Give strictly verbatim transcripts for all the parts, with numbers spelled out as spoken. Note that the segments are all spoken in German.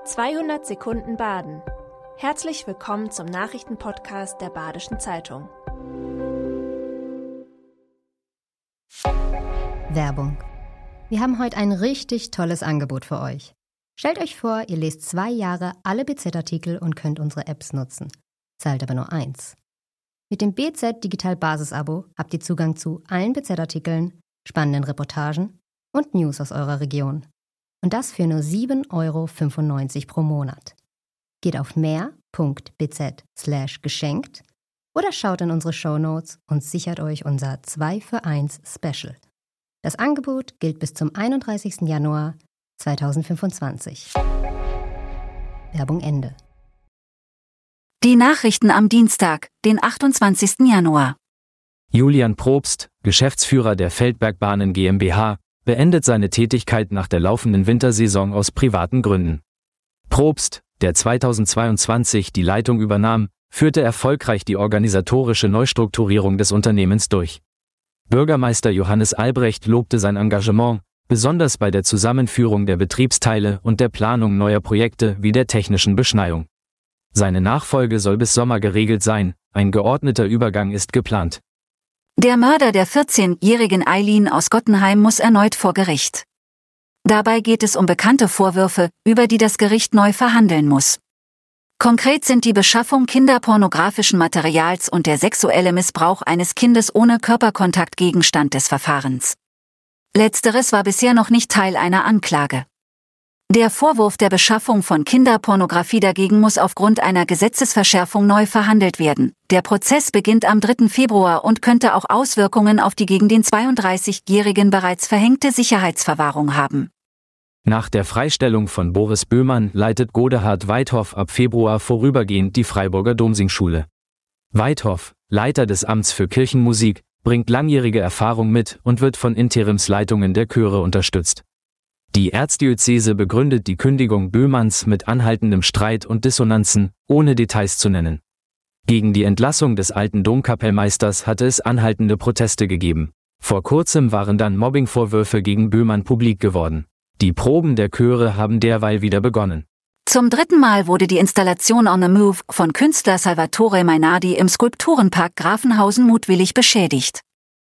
zweihundert Sekunden Baden. Herzlich willkommen zum Nachrichtenpodcast der Badischen Zeitung. Werbung. Wir haben heute ein richtig tolles Angebot für euch. Stellt euch vor, ihr lest zwei Jahre alle B Z-Artikel und könnt unsere Apps nutzen. Zahlt aber nur eins. Mit dem B Z Digital Basis-Abo habt ihr Zugang zu allen B Z-Artikeln, spannenden Reportagen und News aus eurer Region. Und das für nur sieben Euro fünfundneunzig pro Monat. Geht auf mehr.bz slash geschenkt oder schaut in unsere Shownotes und sichert euch unser zwei für eins Special. Das Angebot gilt bis zum einunddreißigsten Januar zweitausendfünfundzwanzig. Werbung Ende. Die Nachrichten am Dienstag, den achtundzwanzigsten Januar. Julian Probst, Geschäftsführer der Feldbergbahnen GmbH, beendet seine Tätigkeit nach der laufenden Wintersaison aus privaten Gründen. Probst, der zweitausendzweiundzwanzig die Leitung übernahm, führte erfolgreich die organisatorische Neustrukturierung des Unternehmens durch. Bürgermeister Johannes Albrecht lobte sein Engagement, besonders bei der Zusammenführung der Betriebsteile und der Planung neuer Projekte wie der technischen Beschneiung. Seine Nachfolge soll bis Sommer geregelt sein, ein geordneter Übergang ist geplant. Der Mörder der vierzehnjährigen Eileen aus Gottenheim muss erneut vor Gericht. Dabei geht es um bekannte Vorwürfe, über die das Gericht neu verhandeln muss. Konkret sind die Beschaffung kinderpornografischen Materials und der sexuelle Missbrauch eines Kindes ohne Körperkontakt Gegenstand des Verfahrens. Letzteres war bisher noch nicht Teil einer Anklage. Der Vorwurf der Beschaffung von Kinderpornografie dagegen muss aufgrund einer Gesetzesverschärfung neu verhandelt werden. Der Prozess beginnt am dritten Februar und könnte auch Auswirkungen auf die gegen den zweiunddreißigjährigen bereits verhängte Sicherheitsverwahrung haben. Nach der Freistellung von Boris Böhmann leitet Godehard Weithoff ab Februar vorübergehend die Freiburger Domsingschule. Weithoff, Leiter des Amts für Kirchenmusik, bringt langjährige Erfahrung mit und wird von Interimsleitungen der Chöre unterstützt. Die Erzdiözese begründet die Kündigung Böhmanns mit anhaltendem Streit und Dissonanzen, ohne Details zu nennen. Gegen die Entlassung des alten Domkapellmeisters hatte es anhaltende Proteste gegeben. Vor kurzem waren dann Mobbingvorwürfe gegen Böhmann publik geworden. Die Proben der Chöre haben derweil wieder begonnen. Zum dritten Mal wurde die Installation On the Move von Künstler Salvatore Mainardi im Skulpturenpark Grafenhausen mutwillig beschädigt.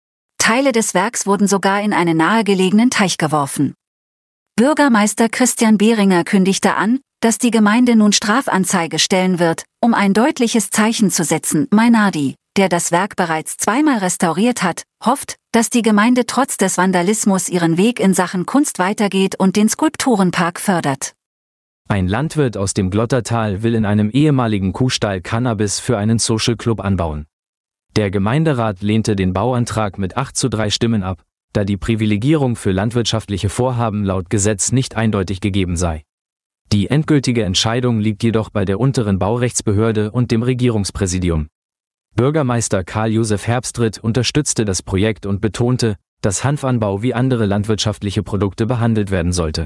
Teile des Werks wurden sogar in einen nahegelegenen Teich geworfen. Bürgermeister Christian Behringer kündigte an, dass die Gemeinde nun Strafanzeige stellen wird, um ein deutliches Zeichen zu setzen. Mainardi, der das Werk bereits zweimal restauriert hat, hofft, dass die Gemeinde trotz des Vandalismus ihren Weg in Sachen Kunst weitergeht und den Skulpturenpark fördert. Ein Landwirt aus dem Glottertal will in einem ehemaligen Kuhstall Cannabis für einen Social Club anbauen. Der Gemeinderat lehnte den Bauantrag mit acht zu drei Stimmen ab, da die Privilegierung für landwirtschaftliche Vorhaben laut Gesetz nicht eindeutig gegeben sei. Die endgültige Entscheidung liegt jedoch bei der unteren Baurechtsbehörde und dem Regierungspräsidium. Bürgermeister Karl-Josef Herbstritt unterstützte das Projekt und betonte, dass Hanfanbau wie andere landwirtschaftliche Produkte behandelt werden sollte.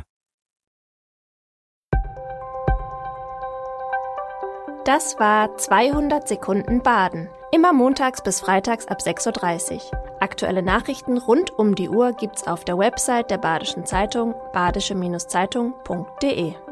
Das war zweihundert Sekunden Baden. Immer montags bis freitags ab sechs Uhr dreißig. Aktuelle Nachrichten rund um die Uhr gibt's auf der Website der Badischen Zeitung badische Zeitung punkt de.